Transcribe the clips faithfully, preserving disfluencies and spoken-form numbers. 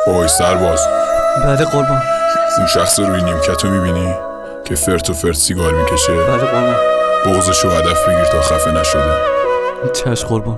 اوی سرباز. بله قربان. اون شخص روی نیمکتو میبینی که فرت و فرت سیگار میکشه؟ بله قربان. بغضشو هدف بگیر تا خفه نشده. چشم قربان.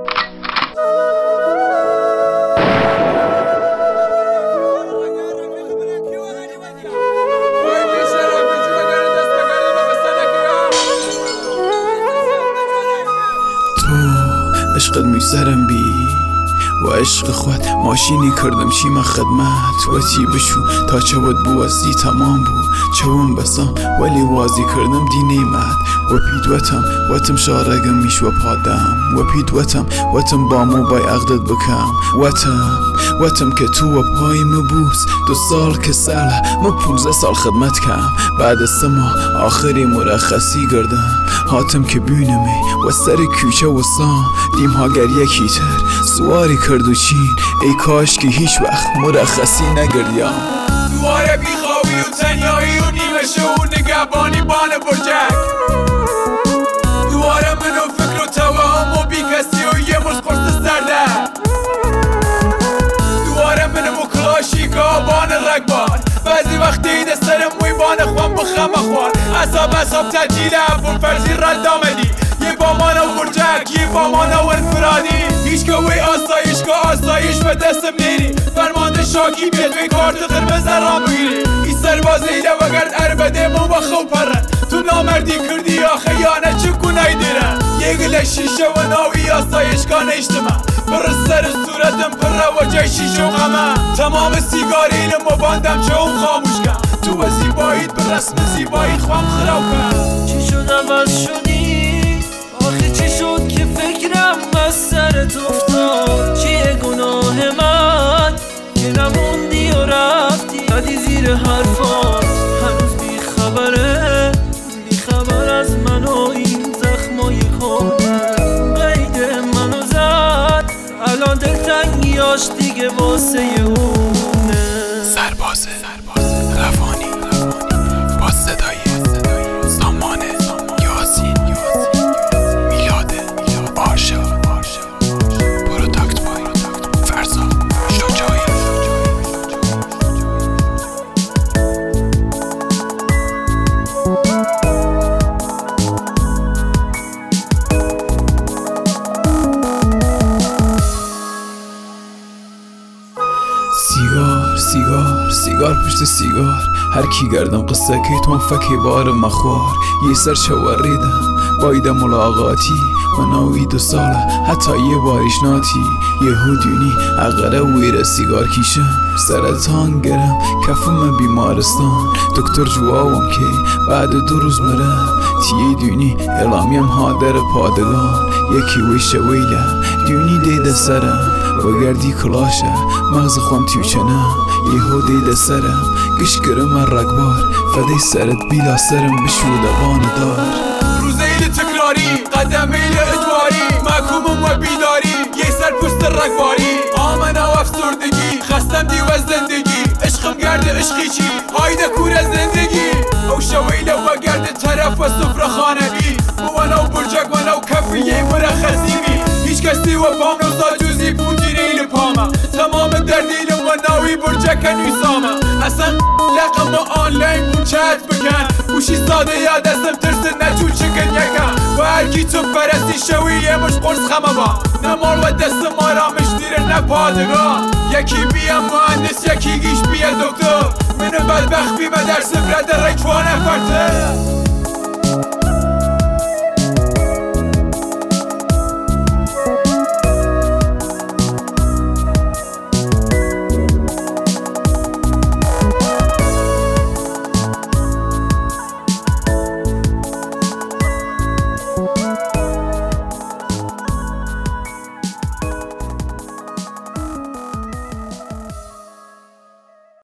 عشقت میسرم بی و عشق خود ماشینی کردم شیما خدمت و تی بشو تا چه بود بوازی تمام بو چون بسام ولی وازی کردم دی نیمت و پید وطم وطم شارگم میش و پادم و پید وطم وطم با مو بای عقدت بکم وطم وطم که تو و پای مبوس دو سال که ساله من پونزه سال خدمت کم بعد سما آخری مرخصی گردم هاتم که بینمی و سر کوچه و سام دیم ها گر یکی تر سواری کرد و چین ای کاش که هیچ وقت مرخصی نگردیم دواره بیخواهی و تنیایی و نیمشه و نگهبانی بان برجک دواره من و فکر و توهم و بی کسی و یه مش قرص سرده دواره من و کلاشیکا بان رگبار بعضی وقتی ده سرم موی بان خوان بخم خوان اصاب اصاب تجیل افون فرزی رد آمدی یه بامان و برجک یه بامان و انفرادی هیچ که وی آسایش که آسایش به دستم نیری فرمانده شاکی بیاد وی کارت قرمز رام بگیری ای سرباز ایله وگرد عربده مو بخو پرن تو نامردی کردی یا خیانه چه کنای دیرن یه گله شیشه و ناوی آسایش که نشتمه پر سر صورتم پر وجه شیشه و غمه تمام سیگارینم و باندم چه اون خاموش کن تو و زیباییت به رسم زیباییت خوام خراب کن چی شد عوض شدی؟ آخه چی شد که فکرم از سرت افتاد؟ چیه گناه من که نموندی و رفتی بدی زیر حرفات هنوز بی خبره بی خبر از من و این زخمای کنه قید منو زد الان دلتنگیاش دیگه واسه اونه سربازه روانی با صدای سامان یاسین میلاده بارشا پروداکت بای فرزا شجاعی سیگار سیگار سیگار پشت سیگار هر کی گردم قصه که تو فکی بار مخوار یه سر شوریدم باید ملاقاتی و ناوی دو ساله حتی یه باریش ناتی یه هودونی اقره ویر سیگار کیشم سرطان گرم کفم بیمارستان دکتر جوابم که بعد دو روز مرم تیه دونی اعلامیم حاضر پادگان یکی ویشه ویله دونی دیده سرم و گردی کلاشه مغز خوام تیوچنم یهو دیده سرم گشکره من رگبار فدی سرت بیلا سرم بشوده بان دار روزه ایل تکراری قدم ایل اجواری محکومم و بیداری یه سر پست رگباری آمنه و افسردگی خستم دیو از زندگی عشقم گرده عشقی چی هایده کور از زندگی او شویله و گرده طرف و صفر خانه بی موانه و برجک منه و کفی یه مرخصی بی هیچ کسی و پام نو ساجوزی پوتین ایل پامه تمام دردیلم و ناوی برجک نیسامه اصلا لقم و آنلاین بون چت بکن گوشی ساده یا دستم ترس نچون چکن یکن و هرکی تو پرستی شوی یه مش قرص خمه با نمال و دست ما را مشتیر نپادگاه یکی بیم مهندس یکی گیش بیه دکتر منو بدبخت بیمه در سبرت ریچوانه فرته